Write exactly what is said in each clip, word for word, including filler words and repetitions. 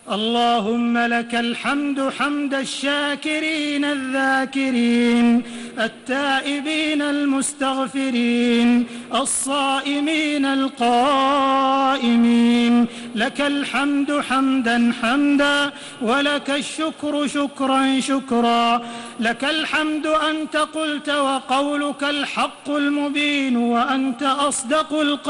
اللهم لك الحمد حمد الشاكرين الذاكرين التائبين المستغفرين الصائمين القائمين. لك الحمد حمدا حمدا ولك الشكر شكرا شكرا. لك الحمد أنت قلت وقولك الحق المبين وأنت أصدق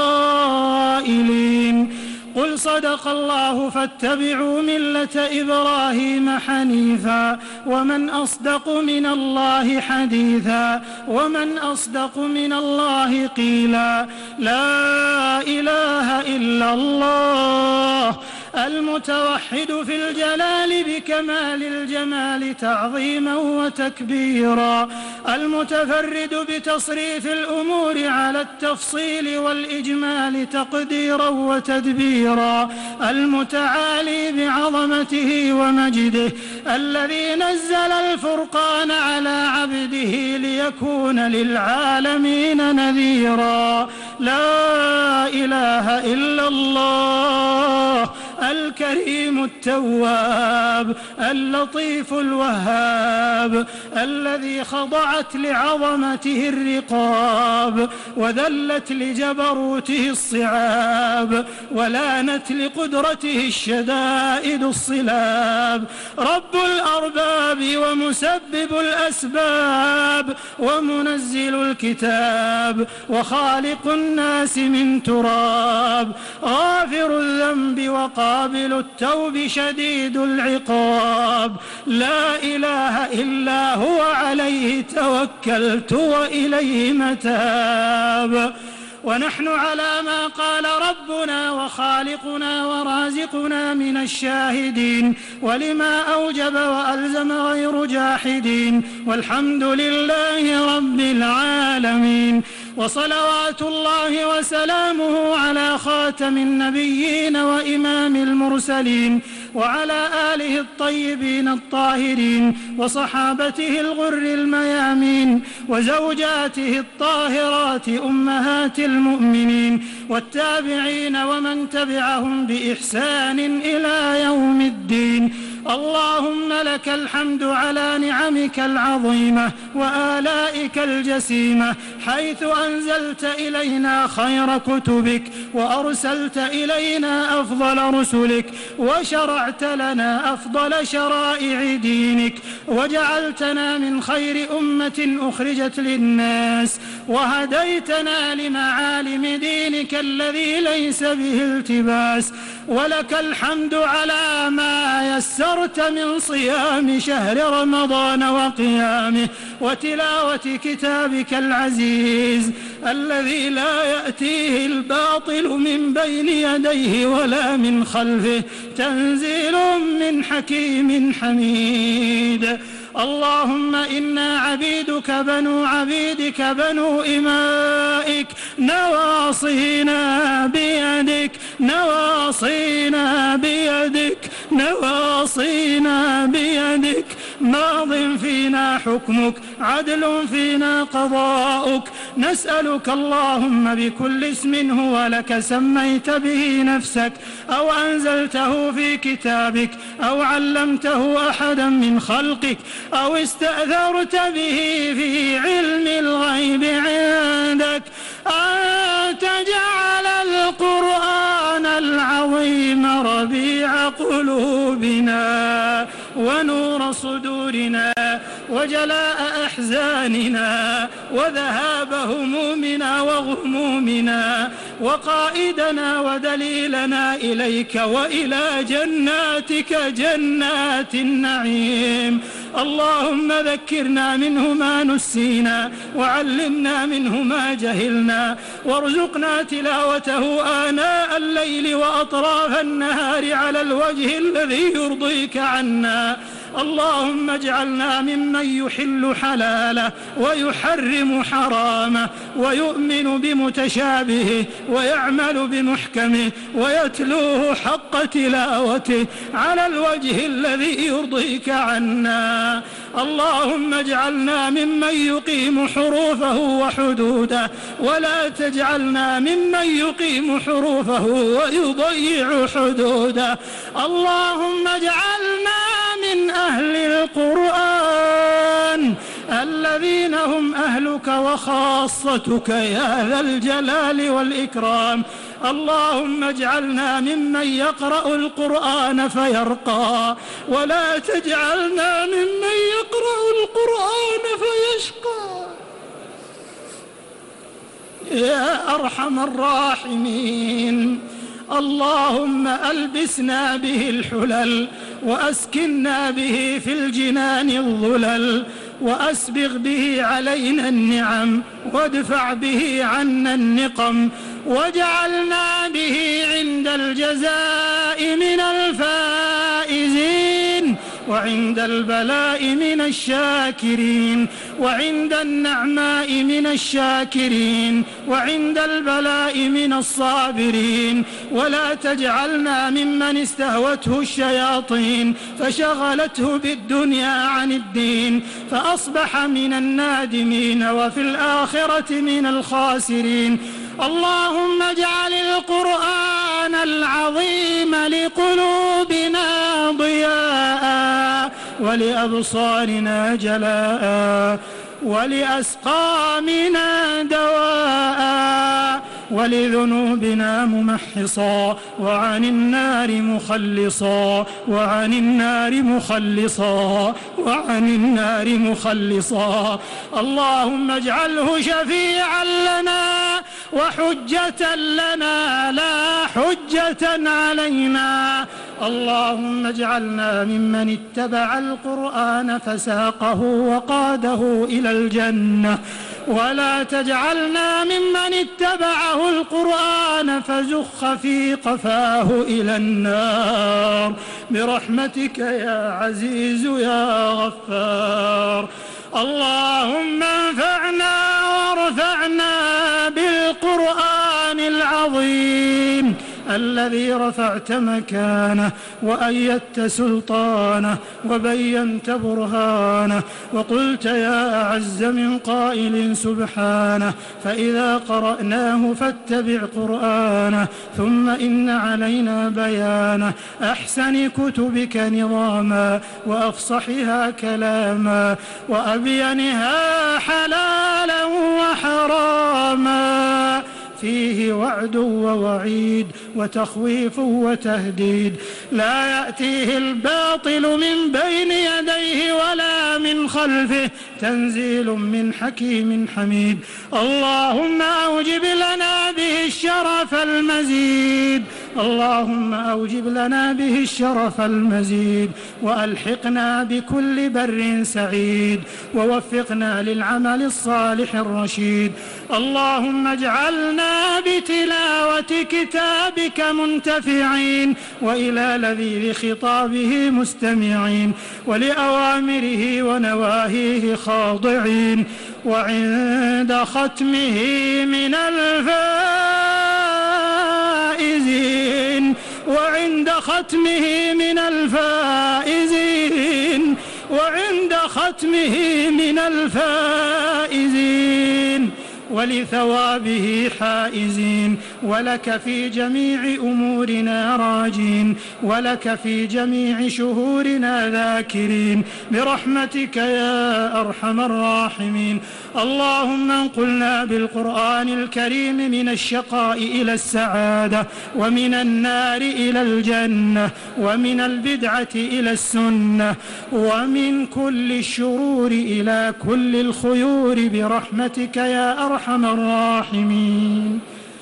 القائلين. قل صدق الله فاتبعوا ملة إبراهيم حنيفا ومن أصدق من الله حديثا ومن أصدق من الله قيلا. لا إله إلا الله المتوحد في الجلال بكمال الجمال تعظيما وتكبيرا، المتفرد بتصريف الأمور على التفصيل والإجمال تقديرا وتدبيرا، المتعالي بعظمته ومجده، الذي نزل الفرقان على عبده ليكون للعالمين نذيرا. لا إله إلا الله الكريم التواب اللطيف الوهاب، الذي خضعت لعظمته الرقاب وذلت لجبروته الصعاب ولانت لقدرته الشدائد الصلاب. رب الأرباب ومسبب الأسباب ومنزل الكتاب وخالق الناس من تراب، غافر الذنب وقابل التوب شديد العقاب. لا إله إلا هو عليه توكلت وإليه متاب. ونحن على ما قال ربنا وخالقنا ورازقنا من الشاهدين، ولما أوجب وألزم غير جاحدين، والحمد لله رب العالمين. وصلوات الله وسلامه على خاتم النبيين وإمام المرسلين وعلى آله الطيبين الطاهرين وصحابته الغر الميامين وزوجاته الطاهرات أمهات المؤمنين والتابعين ومن تبعهم بإحسان إلى يوم الدين. اللهم لك الحمد على نعمك العظيمة وآلائك الجسيمة، حيث أنزلت إلينا خير كتبك وأرسلت إلينا أفضل رسلك وشرعت لنا أفضل شرائع دينك وجعلتنا من خير أمة أخرجت للناس وهديتنا لمعالم دينك الذي ليس به التباس. ولك الحمد على ما يسرت من صيام شهر رمضان وقيامه وتلاوة كتابك العزيز الذي لا يأتيه الباطل من بين يديه ولا من خلفه، تنزيل من حكيم حميد. اللهم إنا عبيدك بنو عبيدك بنو إمائك، نواصينا بيدك نواصينا بيدك نواصينا بيدك، ماض فينا حكمك عدل فينا قضاؤك. نسألك اللهم بكل اسم هو لك سميت به نفسك أو أنزلته في كتابك أو علمته أحدا من خلقك أو استأثرت به في علم الغيب عندك أن تجعل القرآن العظيم ربيع قلوبنا ونور صدورنا وجلاء أحزاننا وذهاب همومنا وغمومنا وقائدنا ودليلنا إليك وإلى جناتك جنات النعيم. اللهم ذكرنا منه ما نسينا وعلمنا منه ما جهلنا وارزقنا تلاوته آناء الليل وأطراف النهار على الوجه الذي يرضيك عنا. اللهم اجعلنا ممن يحل حلاله ويحرم حرامه ويؤمن بمتشابهه ويعمل بمحكمه ويتلوه حق تلاوته على الوجه الذي يرضيك عنا. اللهم اجعلنا ممن يقيم حروفه وحدوده ولا تجعلنا ممن يقيم حروفه ويضيع حدوده. اللهم اجعلنا من أهل القرآن الذين هم أهلك وخاصتك يا ذا الجلال والإكرام. اللهم اجعلنا ممن يقرأ القرآن فيرقى ولا تجعلنا ممن يقرأ القرآن فيشقى يا أرحم الراحمين. اللهم ألبسنا به الحلل وأسكننا به في الجنان الظلل وأسبغ به علينا النعم وادفع به عنا النقم واجعلنا به عند الجزاء من الفائزين وعند البلاء من الشاكرين وعند النعماء من الشاكرين وعند البلاء من الصابرين. ولا تجعلنا ممن استهوته الشياطين فشغلته بالدنيا عن الدين فأصبح من النادمين وفي الآخرة من الخاسرين. اللهم اجعل القرآن العظيم لقلوبنا ضياء ولأبصارنا جلاء ولأسقامنا دواء ولذنوبنا ممحصا وعن النار مخلصا وعن النار مخلصا وعن النار مخلصا. اللهم اجعله شفيعا لنا وحجة لنا لا حجة علينا. اللهم اجعلنا ممن اتبع القرآن فساقه وقاده إلى الجنة ولا تجعلنا ممن اتبعه القرآن فزخ في قفاه إلى النار برحمتك يا عزيز يا غفار. اللهم انفعنا وارفعنا بالقرآن العظيم الذي رفعت مكانه وأيدت سلطانه وبينت برهانه وقلت يا أعز من قائل سبحانه فإذا قرأناه فاتبع قرآنه ثم إن علينا بيانه أحسن كتبك نظاما وأفصحها كلاما وأبينها حلالا وحراما فيه وعد ووعيد وتخويف وتهديد لا يأتيه الباطل من بين يديه ولا من خلفه تنزيل من حكيم حميد. اللهم أوجب لنا به الشرف المزيد اللهم أوجب لنا به الشرف المزيد وألحقنا بكل بر سعيد ووفقنا للعمل الصالح الرشيد. اللهم اجعلنا بتلاوة كتابك منتفعين وإلى لذيذ خطابه مستمعين ولأوامره ونواهيه خاضعين وعند ختمه من الفائزين وعند ختمه من الفائزين وعند ختمه من الفائزين ولثوابه حائزين ولك في جميع أمورنا راجين ولك في جميع شهورنا ذاكرين برحمتك يا أرحم الراحمين. اللهم انقلنا بالقرآن الكريم من الشقاء إلى السعادة ومن النار إلى الجنة ومن البدعة إلى السنة ومن كل الشرور إلى كل الخيور برحمتك يا أرحم الراحمين.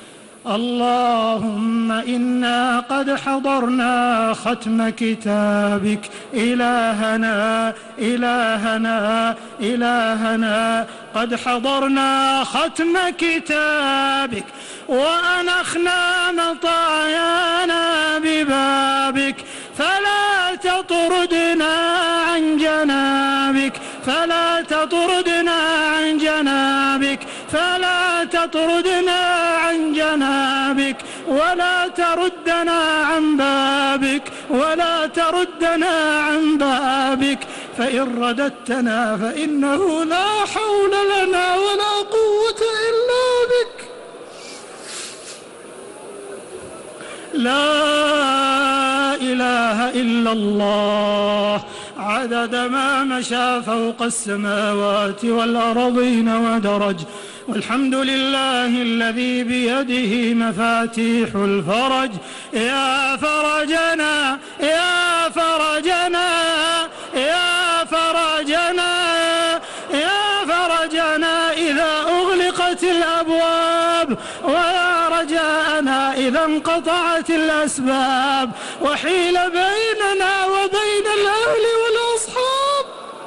اللهم إنا قد حضرنا ختم كتابك إلهنا إلهنا إلهنا قد حضرنا ختم كتابك وأنخنا مطايانا ببابك فلا تطردنا عن جنابك فلا تطردنا عن جنابك فلا تطردنا عن جنابك ولا تردنا عن بابك ولا تردنا عن بابك فإن رددتنا فإنه لا حول لنا ولا قوة إلا بك. لا إله إلا الله عدد ما مشى فوق السماوات والأرضين ودرج، والحمد لله الذي بيده مفاتيح الفرج. يا فرجنا يا فرجنا يا فرجنا يا فرجنا إذا أغلقت الأبواب، ويا رجاءنا إذا انقطعت الأسباب وحيل بيننا وبين الأهل والأصحاب.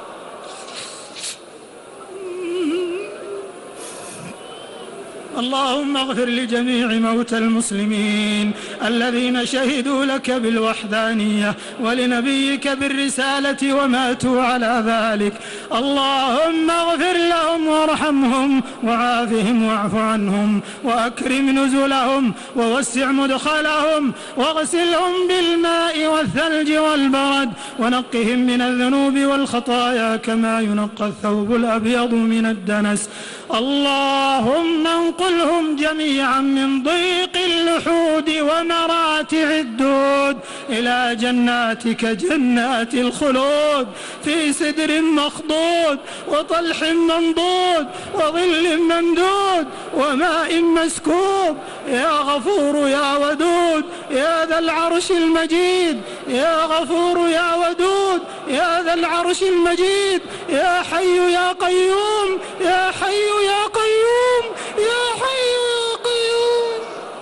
اللهم اغفر لجميع موتى المسلمين الذين شهدوا لك بالوحدانية ولنبيك بالرسالة وماتوا على ذلك. اللهم اغفر لهم وارحمهم وعافهم واعف عنهم وأكرم نزلهم ووسع مدخلهم واغسلهم بالماء والثلج والبرد ونقهم من الذنوب والخطايا كما ينقى الثوب الأبيض من الدنس. اللهم انقلهم جميعا من ضيق اللحود ومراتع الدود إلى جناتك جنات الخلود في سدر مخضود وطلح منضود وظل ممدود وماء مسكوب. يا غفور يا ودود يا ذا العرش المجيد، يا غفور يا ودود يا ذا العرش المجيد، يا حي يا قيوم يا حي يا قيوم يا حي يا قيوم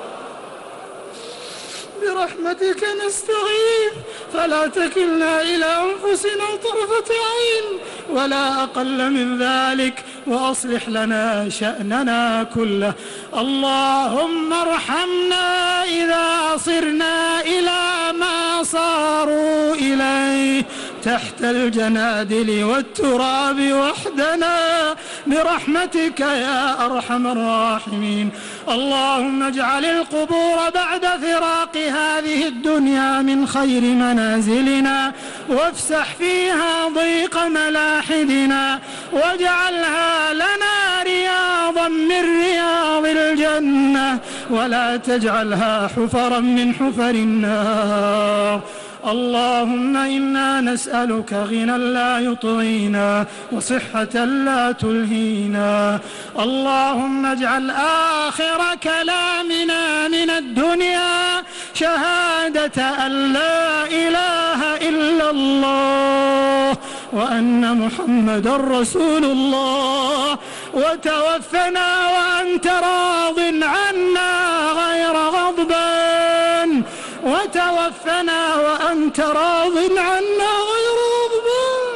برحمتك نستغيث فلا تكلنا إلى أنفسنا طرفة عين ولا أقل من ذلك، وأصلح لنا شأننا كله. اللهم ارحمنا إذا صرنا إلى ما صاروا إليه تحت الجنادل والتراب وحدنا برحمتك يا أرحم الراحمين. اللهم اجعل القبور بعد فراق هذه الدنيا من خير منازلنا وافسح فيها ضيق ملاحدنا واجعلها لنا رياضا من رياض الجنة ولا تجعلها حفرا من حفر النار. اللهم إنا نسألك غنى لا يطغينا وصحة لا تلهينا. اللهم اجعل آخر كلامنا من الدنيا شهادة أن لا إله إلا الله وأن محمدا رسول الله، وتوفنا وأنت راض عنا غير غضبان، وتوفنا وأنت راض عنا غير غضبان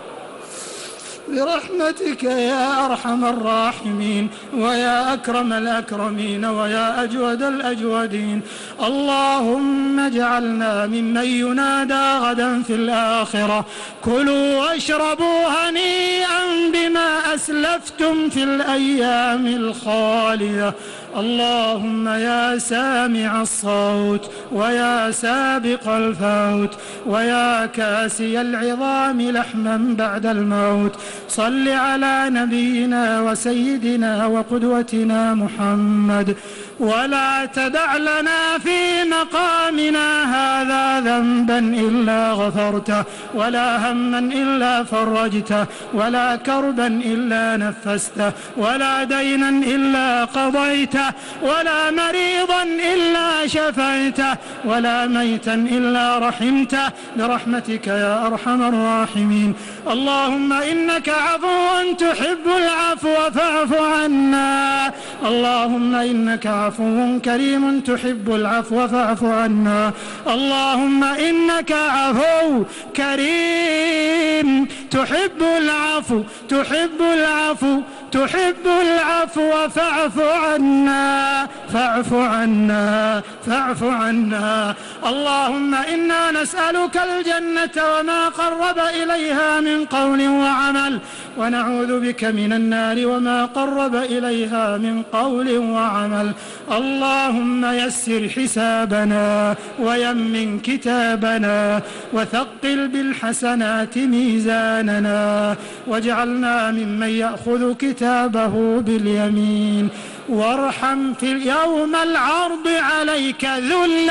برحمتك يا أرحم الراحمين ويا أكرم الأكرمين ويا أجود الأجودين. اللهم اجعلنا ممن ينادى غدا في الآخرة كلوا واشربوا هنيئا بما أسلفتم في الأيام الخالية. اللهم يا سامع الصوت ويا سابق الفوت ويا كاسي العظام لحما بعد الموت، صل على نبينا وسيدنا وقدوتنا محمد، ولا تدع لنا في مقامنا هذا ذنبا إلا غفرته ولا هما إلا فرجته ولا كربا إلا نفسته ولا دينا إلا قضيته ولا مريضا إلا شفيته ولا ميتا إلا رحمته برحمتك يا أرحم الراحمين. اللهم إنك عفو تحب العفو فاعف عنا. اللهم إنك عفو كريم تحب العفو فاعف عنا. اللهم إنك عفو كريم تحب العفو تحب العفو تحب العفو فاعف عنا فاعف عنا فاعف عنا. اللهم إنا نسألك الجنة وما قرب إليها من قول وعمل، ونعوذ بك من النار وما قرب إليها من قول وعمل. اللهم يسر حسابنا ويمن كتابنا وثقل بالحسنات ميزاننا، واجعلنا ممن يأخذ كتابه باليمين. وارحم في يوم العرض عليك ذل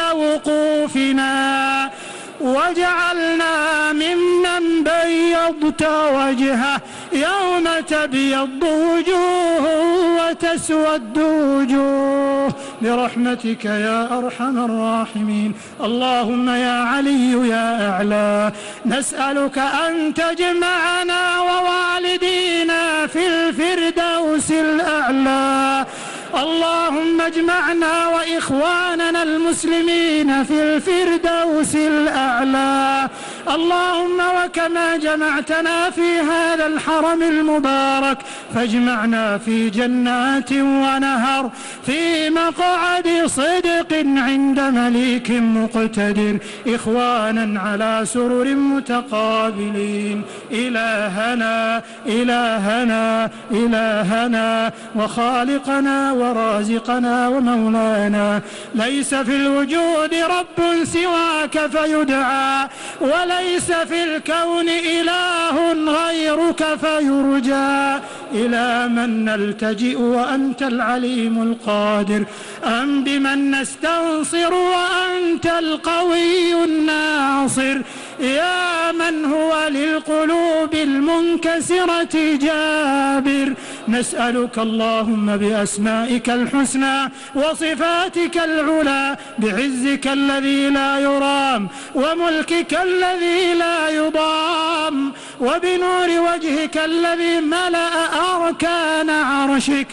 وقوفنا، واجعلنا ممن بيضت وجهه يوم تبيض وجوه وتسود وجوه برحمتك يا أرحم الراحمين. اللهم يا علي يا أعلى، نسألك أن تجمعنا ووالدينا في الفردوس الأعلى. اللهم اجمعنا وإخواننا المسلمين في الفردوس الأعلى. اللهم وكما جمعتنا في هذا الحرم المبارك فاجمعنا في جنات ونهر في مقعد صدق عند مليك مقتدر، إخوانا على سرر متقابلين. إلهنا إلهنا إلهنا وخالقنا ورازقنا ومولانا، ليس في الوجود رب سواك فيدعى، وليس في الكون إله غيرك فيرجى. إلى من نلتجئ وأنت العليم القادر؟ أم بمن نستنصر وأنت القوي الناصر؟ يا من هو للقلوب المنكسرة جابر، نسألك اللهم بأسمائك الحسنى وصفاتك العلى، بعزك الذي لا يرام وملكك الذي لا يضام وبنور وجهك الذي ملأ أركان عرشك،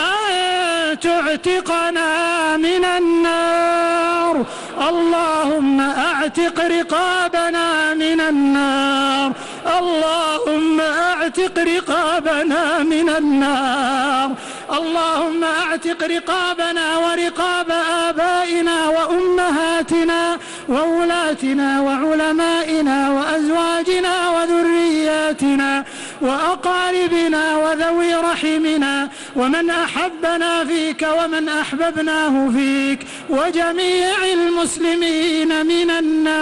أن تعتقنا من النار. اللهم أعتق رقابنا من النار، اللهم أعتق رقابنا من النار، اللهم أعتق رقابنا ورقاب آبائنا وأمهاتنا وولاتنا وعلمائنا وأزواجنا وذرياتنا وأقاربنا وذوي رحمنا ومن أحبنا فيك ومن أحببناه فيك وجميع المسلمين من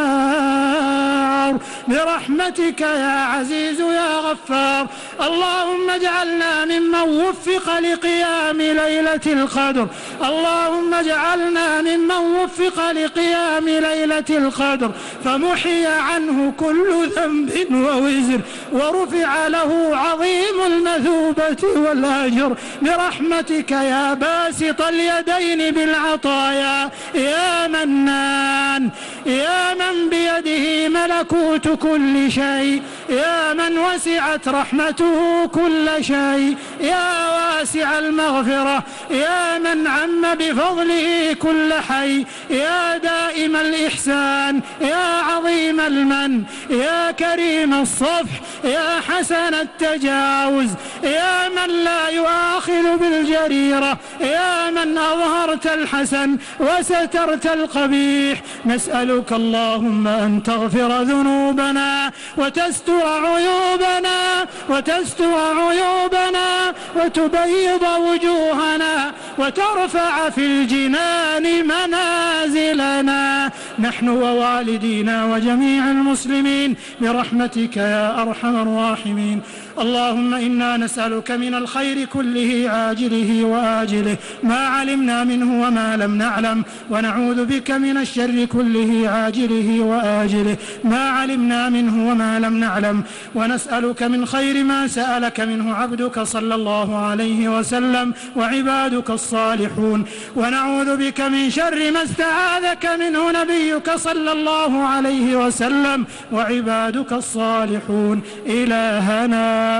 النار برحمتك يا عزيز يا غفار. اللهم اجعلنا ممن وفق لقيام ليلة القدر، اللهم اجعلنا ممن وفق لقيام ليلة القدر فمحي عنه كل ذنب ووزر ورفع له عظيم المثوبة والأجر برحمتك يا باسط اليدين بالعطايا يا منان، يا من بيده ملكوت كل شيء، يا من وسعت رحمته كل شيء، يا واسع المغفرة، يا من عم بفضله كل حي، يا دائم الإحسان، يا عظيم المن، يا كريم الصفح، يا حسن التجاوز، يا من لا يؤاخذ بالجريرة، يا من أظهرت الحسن وسترت القبيح، نسألك اللهم أن تغفر ذنوبنا وتستر عيوبنا وتستر عيوبنا وتبيض وجوهنا وترفع في الجنان منازلنا نحن ووالدينا وجميع المسلمين برحمتك يا أرحم الراحمين. اللهم إنا نسألك من الخير كله عاجله وآجله ما علمنا منه وما لم نعلم، ونعوذ بك من الشر كله عاجله وآجله ما علمنا منه وما لم نعلم، ونسألك من خير ما سألك منه عبدك صلى الله عليه وسلم وعبادك الصالحون، ونعوذ بك من شر ما استعاذك منه نبيك صلى الله عليه وسلم وعبادك الصالحون. إلهنا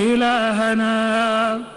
إلهنا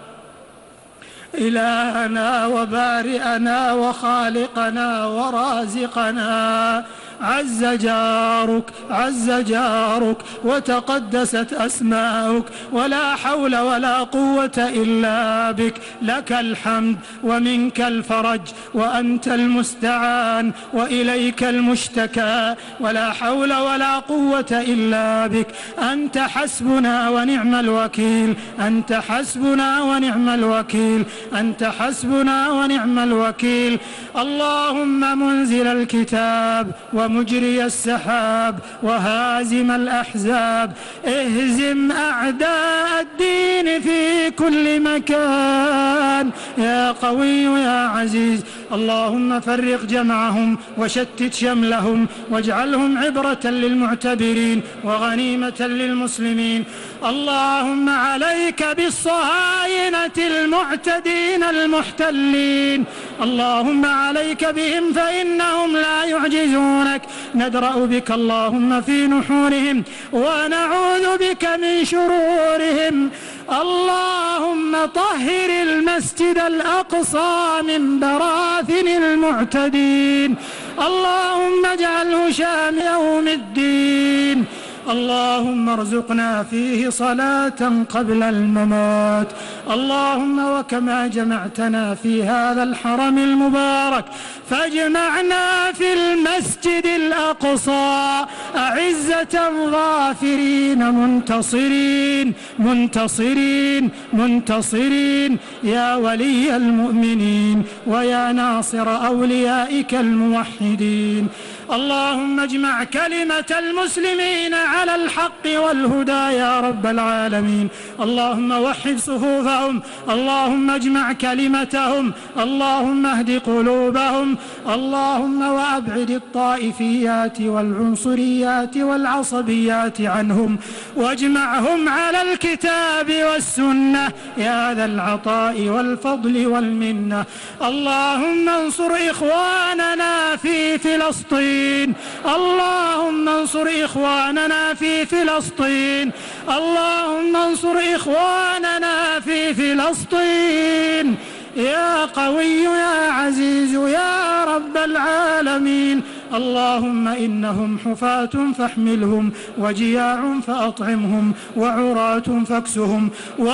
إلهنا وبارئنا وخالقنا ورازقنا، عز جارك عز جارك وتقدست أسماؤك، ولا حول ولا قوة إلا بك. لك الحمد ومنك الفرج وأنت المستعان وإليك المشتكى، ولا حول ولا قوة إلا بك. أنت حسبنا ونعم الوكيل، أنت حسبنا ونعم الوكيل، أنت حسبنا ونعم الوكيل. اللهم منزل الكتاب ومجري السحاب وهازم الأحزاب، اهزم أعداء الدين في كل مكان يا قوي يا عزيز. اللهم فرق جمعهم وشتت شملهم واجعلهم عبرة للمعتبرين وغنيمة للمسلمين. اللهم عليك بالصهاينة المعتدين المحتلين، اللهم عليك بهم فإنهم لا يعجزونك. ندرأ بك اللهم في نحورهم ونعوذ بك من شرورهم. اللهم طهر المسجد الأقصى من براثن المعتدين، اللهم اجعله شام يوم الدين. اللهم ارزقنا فيه صلاة قبل الممات. اللهم وكما جمعتنا في هذا الحرم المبارك فاجمعنا في المسجد الأقصى أعزة ظافرين منتصرين منتصرين منتصرين يا ولي المؤمنين ويا ناصر أوليائك الموحدين. اللهم اجمع كلمة المسلمين على الحق والهدى يا رب العالمين. اللهم وحد صفوفهم، اللهم اجمع كلمتهم، اللهم اهد قلوبهم، اللهم وأبعد الطائفيات والعنصريات والعصبيات عنهم واجمعهم على الكتاب والسنة يا ذا العطاء والفضل والمنة. اللهم انصر إخواننا في فلسطين، اللهم انصر إخواننا في فلسطين، اللهم انصر إخواننا في فلسطين يا قوي يا عزيز يا رب العالمين. اللهم إنهم حفاة فاحملهم وجياع فأطعمهم وعراة فاكسهم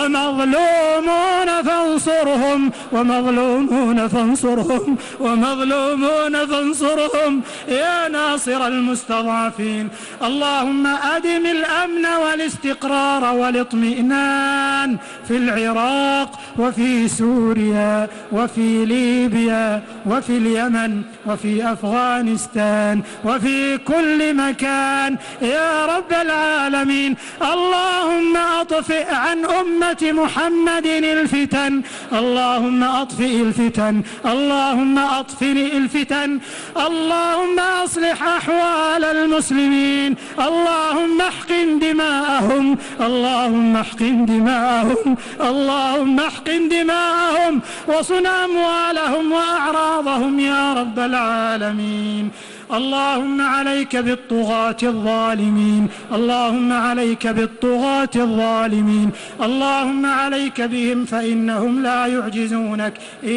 ومظلومون فانصرهم ومظلومون فانصرهم ومظلومون فانصرهم يا ناصر المستضعفين. اللهم أدم الأمن والاستقرار والاطمئنان في العراق وفي سوريا وفي ليبيا وفي اليمن وفي أفغانستان وفي كل مكان يا رب العالمين. اللهم أطفئ عن أمة محمد الفتن، اللهم أطفئ الفتن، اللهم أطفئ الفتن، اللهم أصلح أحوال المسلمين، اللهم احقن دماءهم، اللهم احقن دماءهم، اللهم احقن دماءهم وصن أموالهم وأعراضهم يا رب العالمين. اللهم عليك بالطغاة الظالمين، اللهم عليك بالطغاة الظالمين، اللهم عليك بهم فإنهم لا يعجزونك.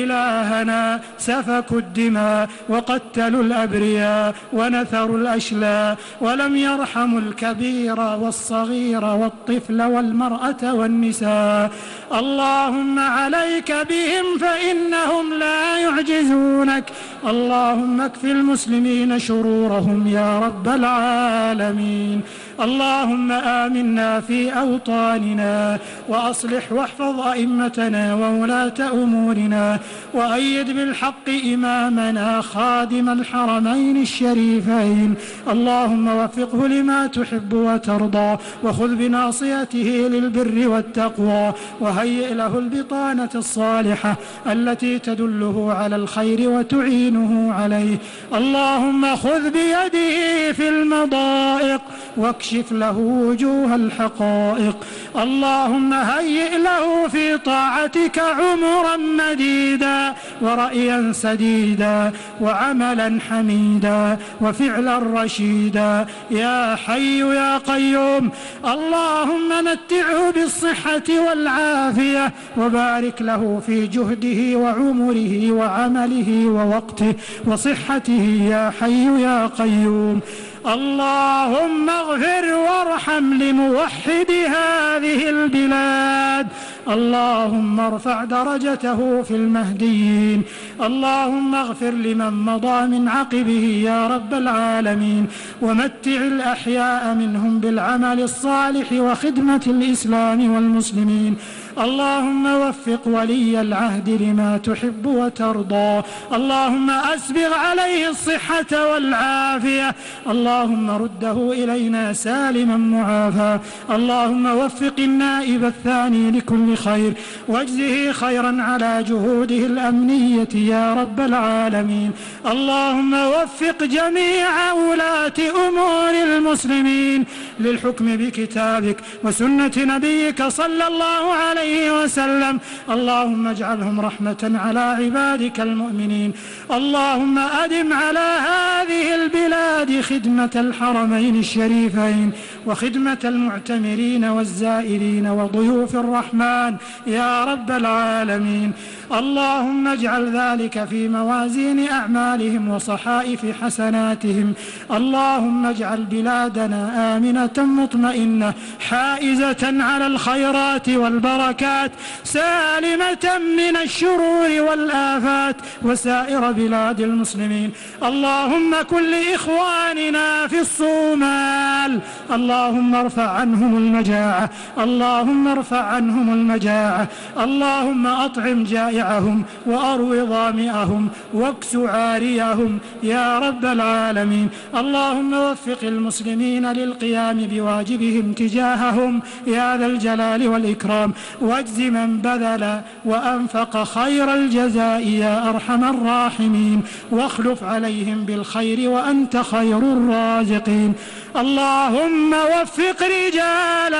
إلهنا سفكوا الدماء وقتلوا الأبرياء ونثروا الأشلاء ولم يرحموا الكبير والصغير والطفل والمرأة والنساء. اللهم عليك بهم فإنهم لا يعجزونك. اللهم اكف المسلمين شرورهم يا رب العالمين. اللهم آمنا في أوطاننا وأصلح واحفظ أئمتنا وولاة أمورنا وأيد بالحق إمامنا خادم الحرمين الشريفين. اللهم وفقه لما تحب وترضى وخذ بناصيته للبر والتقوى وهيئ له البطانة الصالحة التي تدله على الخير وتعينه عليه. اللهم خذ بيده في المضائق واكشف له وجوه الحقائق. اللهم هيئ له في طاعتك عمرا مديدا ورأيا سديدا وعملا حميدا وفعلا رشيدا يا حي يا قيوم. اللهم متعه بالصحة والعافية وبارك له في جهده وعمره وعمله ووقته وقوته وصحته يا حي يا قيوم. اللهم اغفر وارحم لموحد هذه البلاد، اللهم ارفع درجته في المهديين، اللهم اغفر لمن مضى من عقبه يا رب العالمين، ومتع الأحياء منهم بالعمل الصالح وخدمة الإسلام والمسلمين. اللهم وفق ولي العهد لما تحب وترضى، اللهم أسبغ عليه الصحة والعافية، اللهم رده إلينا سالما معافى. اللهم وفق النائب الثاني لكل خير، واجزه خيرا على جهوده الأمنية يا رب العالمين. اللهم وفق جميع ولاة أمور المسلمين للحكم بكتابك وسنة نبيك صلى الله عليه وسلم. اللهم اجعلهم رحمة على عبادك المؤمنين. اللهم أدم على هذه البلاد خدمة الحرمين الشريفين وخدمة المعتمرين والزائرين وضيوف الرحمن يا رب العالمين. اللهم اجعل ذلك في موازين أعمالهم وصحائف حسناتهم. اللهم اجعل بلادنا آمنة مطمئنة حائزة على الخيرات والبركات، سالمة من الشرور والآفات وسائر بلاد المسلمين. اللهم كن لإخواننا في الصومال، اللهم ارفع عنهم المجاعة، اللهم ارفع عنهم المجاعة، اللهم أطعم جائعهم وأروي ظامئهم واكس عاريهم يا رب العالمين. اللهم وفق المسلمين للقيام بواجبهم تجاههم يا ذا الجلال والإكرام، واجز من بذل وأنفق خير الجزاء يا أرحم الراحمين، واخلف عليهم بالخير وأنت خير الرازقين. اللهم وفق رجال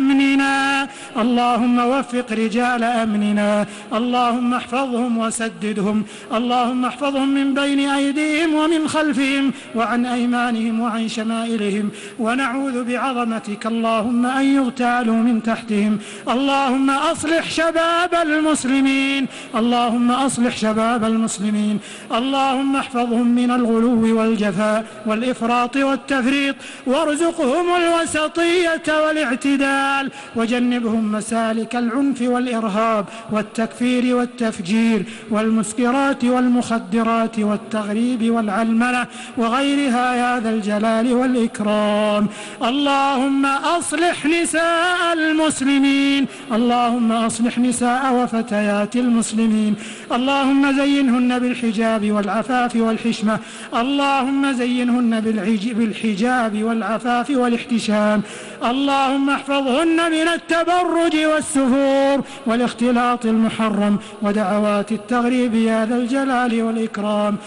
أمننا، اللهم وفق رجال أمننا، اللهم احفظهم وسددهم، اللهم احفظهم من بين أيديهم ومن خلفهم وعن أيمانهم وعن شمائلهم، ونعوذ بعظمتك اللهم أن يغتالوا من تحتهم. اللهم أصلح شباب المسلمين، اللهم أصلح شباب المسلمين، اللهم احفظهم من الغلو والجفاء والإفراط والتفريط، وارزقهم الوسطية والاعتدال، وجنبهم مسالك العنف والإرهاب والتكفير والتفجير والمسكرات والمخدرات والتغريب والعلمنة وغيرها يا ذا الجلال والإكرام. اللهم أصلح نساء المسلمين، اللهم أصلح نساء وفتيات المسلمين، اللهم زينهن بالحجاب والعفاف والحشمة، اللهم زينهن بالحجاب والعفاف والاحتشام، اللهم احفظهن من التبرج والسفور والاختلاط المحرم ودعوات التغريب يا ذا الجلال والإكرام.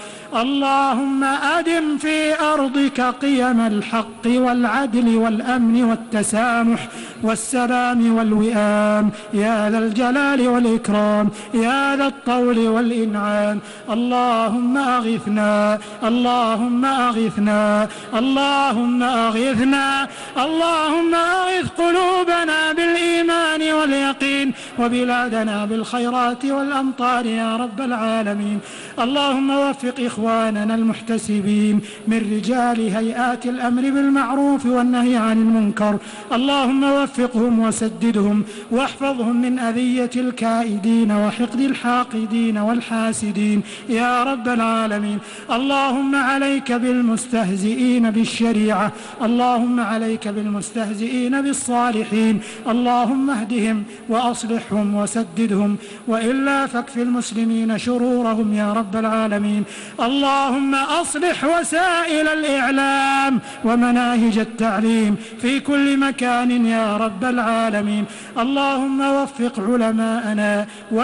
اللهم أدم في أرضك قيم الحق والعدل والأمن والتسامح والسلام والوئام يا ذا الجلال والإكرام يا ذا الطول والإنعام. اللهم أغثنا، اللهم أغثنا، اللهم أغثنا، اللهم أغث قلوبنا بالإيمان واليقين وبلادنا بالخيرات والأمطار يا رب العالمين. اللهم وفق إخواننا المحتسبين من رجال هيئات الأمر بالمعروف والنهي عن المنكر، اللهم وفقهم وسددهم واحفظهم من أذية الكائدين وحقد الحاقدين والحاسدين يا رب العالمين. اللهم عليك بالمستهزئين بالشريعة، اللهم عليك بالمستهزئين بالصالحين، اللهم اهدهم وأصلحهم وسددهم، وإلا فاكف المسلمين شرورهم يا رب العالمين. اللهم أصلح وسائل الإعلام ومناهج التعليم في كل مكان يا رب العالمين. اللهم وفق علماءنا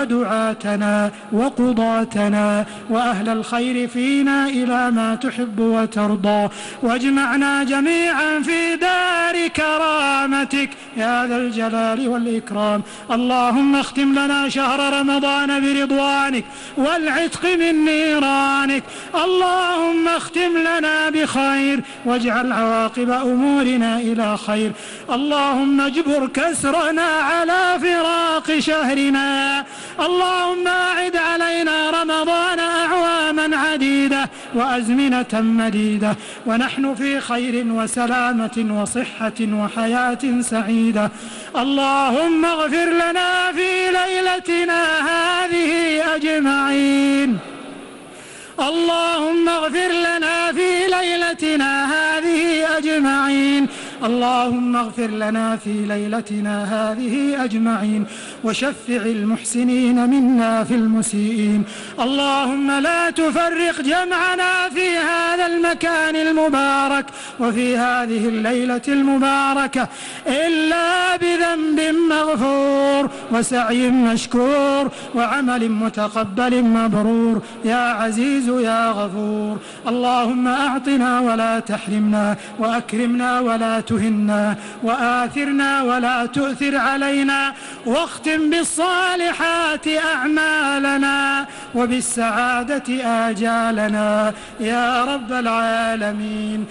ودعاتنا وقضاتنا وأهل الخير فينا إلى ما تحب وترضى، واجمعنا جميعا في دار كرامة برحمتك يا ذا الجلال والإكرام. اللهم اختم لنا شهر رمضان برضوانك والعتق من نيرانك. اللهم اختم لنا بخير واجعل عواقب أمورنا إلى خير. اللهم اجبر كسرنا على فراق شهرنا. اللهم أعد علينا رمضان أعواما عديدة وأزمنة مديدة ونحن في خير وسلامة وصحة وحياة سعيدة. اللهم اغفر لنا في ليلتنا هذه أجمعين. اللهم اغفر لنا في ليلتنا هذه أجمعين. اللهم اغفر لنا في ليلتنا هذه أجمعين وشفع المحسنين منا في المسيئين. اللهم لا تفرق جمعنا في هذا المكان المبارك وفي هذه الليلة المباركة إلا بذنب مغفور وسعي مشكور وعمل متقبل مبرور يا عزيز يا غفور. اللهم أعطنا ولا تحرمنا وأكرمنا ولا تهنا وآثرنا ولا تؤثر علينا واختم بالصالحات أعمالنا وبالسعادة آجالنا يا رب العالمين.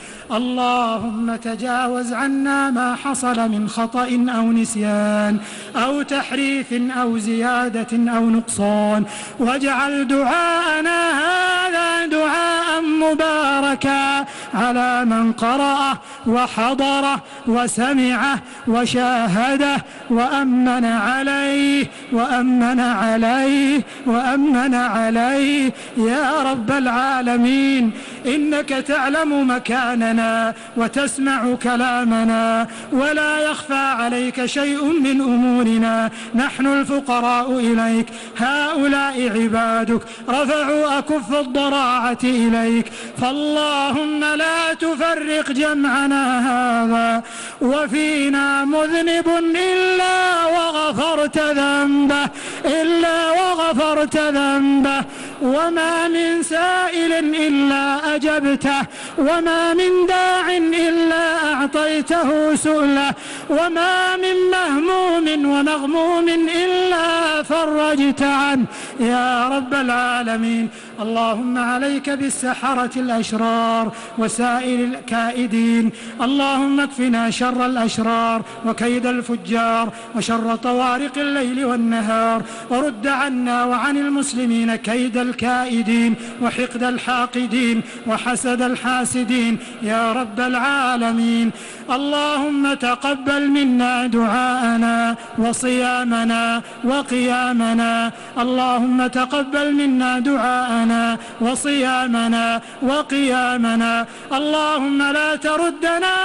اللهم تجاوز عنا ما حصل من خطأ أو نسيان أو تحريف أو زيادة أو نقصان واجعل دعاءنا هذا دعاء مباركا على من قرأه وحضره وسمعه وشاهده وأمن عليه وأمن عليه وأمن عليه يا رب العالمين. إنك تعلم مكاننا وتسمع كلامنا ولا يخفى عليك شيء من أمورنا. نحن الفقراء إليك هؤلاء عبادك رفعوا أكف الضراعة إليك فاللهم لا تفرق جمعنا هذا وفينا مذنب إلا وغفرت ذنبه إلا وغفرت ذنبه وما من سائل إلا أجبته وما من داع إلا أعطيته سؤله وما من مهموم ومغموم إلا فرجت عنه يا رب العالمين. اللهم عليك بالسحرة الأشرار وسائر الكائدين. اللهم اكفنا شر الأشرار وكيد الفجار وشر طوارق الليل والنهار ورد عنا وعن المسلمين كيد الكائدين وحقد الحاقدين وحسد الحاسدين يا رب العالمين. اللهم تقبل منا دعاءنا وصيامنا وقيامنا. اللهم تقبل منا دعاءنا وصيامنا وقيامنا. اللهم لا تردنا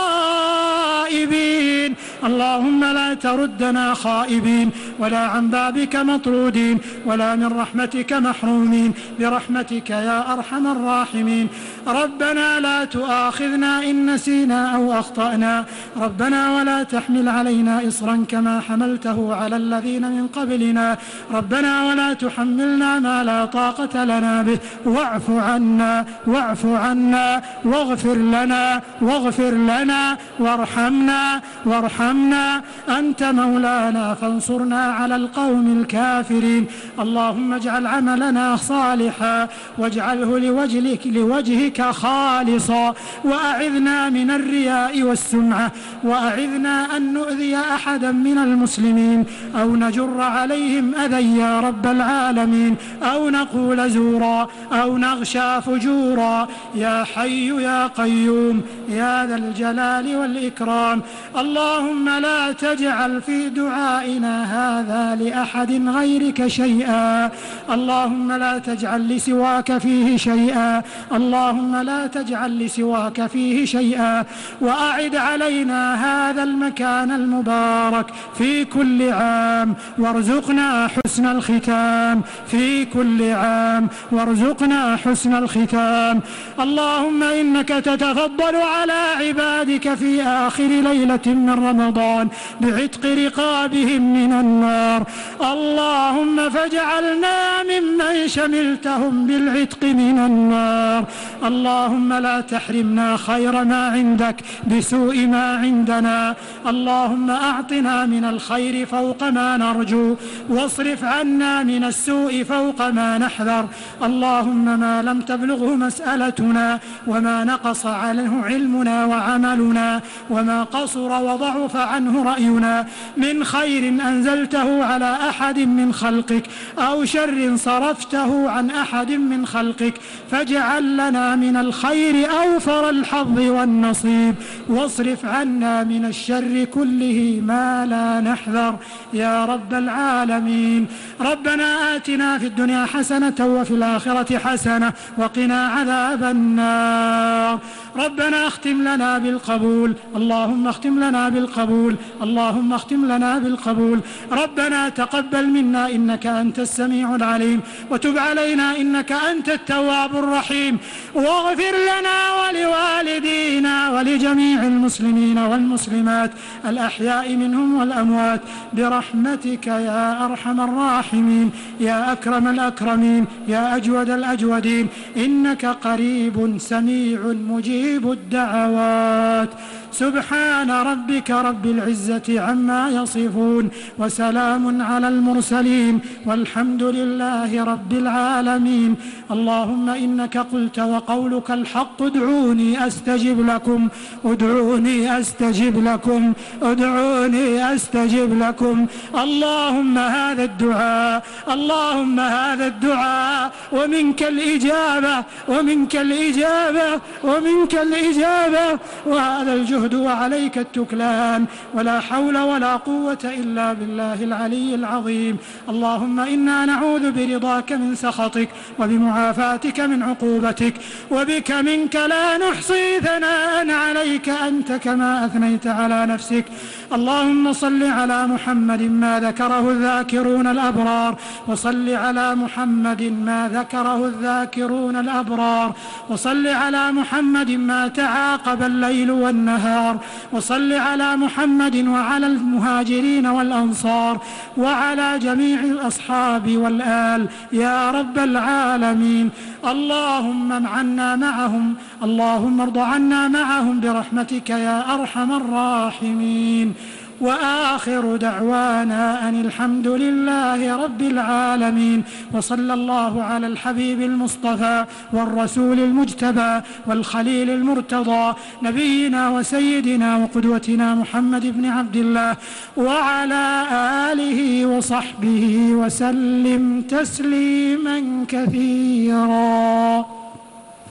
خائبين اللهم لا تردنا خائبين ولا عن بابك مطرودين ولا من رحمتك محرومين برحمتك يا أرحم الراحمين. ربنا لا تؤاخذنا إن نسينا أو أخطأنا. ربنا ولا تحمل علينا إصرا كما حملته على الذين من قبلنا. ربنا ولا تحملنا ما لا طاقة لنا به واعف عنا واعف عنا واغفر لنا واغفر لنا وارحمنا وارحمنا. أنت مولانا فانصرنا على القوم الكافرين. اللهم اجعل عملنا صالحا واجعله لوجهك, لوجهك خالصا وأعذنا من الرياء والسمعة وأعذنا أن نؤذي أحدا من المسلمين أو نجر عليهم أذى يا رب العالمين أو نقول زورا أو نغشى فجورا يا حي يا قيوم يا ذا الجلال والإكرام. اللهم لا تجعل في دعائنا هذا لأحد غيرك شيئا. اللهم لا تجعل لسواك فيه شيئا. اللهم لا تجعل لسواك فيه شيئا. وأعد علينا هذا المكان المبارك في كل عام وارزقنا حسن الختام في كل عام وارزقنا حسن الختام. اللهم إنك تتفضل على عبادك في آخر ليلة من رمضان رمضان بعتق رقابهم من النار. اللهم فاجعلنا ممن شملتهم بالعتق من النار. اللهم لا تحرمنا خير ما عندك بسوء ما عندنا. اللهم أعطنا من الخير فوق ما نرجو واصرف عنا من السوء فوق ما نحذر. اللهم ما لم تبلغه مسألتنا وما نقص عنه علمنا وعملنا وما قصر وضعف عنه رأينا من خير أنزلته على أحد من خلقك أو شر صرفته عن أحد من خلقك فاجعل لنا من الخير أوفر الحظ والنصيب واصرف عنا من الشر كله ما لا نحذر يا رب العالمين. ربنا آتنا في الدنيا حسنة وفي الآخرة حسنة وقنا عذاب النار. ربنا اختم لنا بالقبول. اللهم اختم لنا بالقبول. اللهم اختم لنا بالقبول. ربنا تقبل منا إنك أنت السميع العليم وتب علينا إنك أنت التواب الرحيم واغفر لنا ولوالدينا ولجميع المسلمين والمسلمات الأحياء منهم والأموات برحمتك يا أرحم الراحمين يا أكرم الأكرمين يا أجود الأجودين إنك قريب سميع مجيب الدعوات. سبحان ربك رب العزة عما يصفون وسلام على المرسلين والحمد لله رب العالمين. اللهم إنك قلت وقولك الحق ادعوني أستجب لكم ادعوني أستجب لكم ادعوني أستجب لكم. اللهم هذا الدعاء اللهم هذا الدعاء ومنك الإجابة ومنك الإجابة ومنك الإجابة وهذا الجهد وعليك التكلان ولا حول ولا قوة إلا بالله العلي العظيم. اللهم إنا نعوذ برضاك من سخطك وبمعافاتك من عقوبتك وبك منك لا نحصي ثناء عليك أنت كما أثنيت على نفسك. اللهم صل على محمد ما ذكره الذاكرون الأبرار وصل على محمد ما ذكره الذاكرون الأبرار وصل على محمد ما تعاقب الليل والنهار وصل على محمد وعلى المهاجرين والأنصار وعلى جميع الأصحاب والآل يا رب العالمين. اللهم عنا معهم اللهم ارض عنا معهم برحمتك يا أرحم الراحمين. وآخر دعوانا أن الحمد لله رب العالمين وصلى الله على الحبيب المصطفى والرسول المجتبى والخليل المرتضى نبينا وسيدنا وقدوتنا محمد بن عبد الله وعلى آله وصحبه وسلم تسليما كثيرا.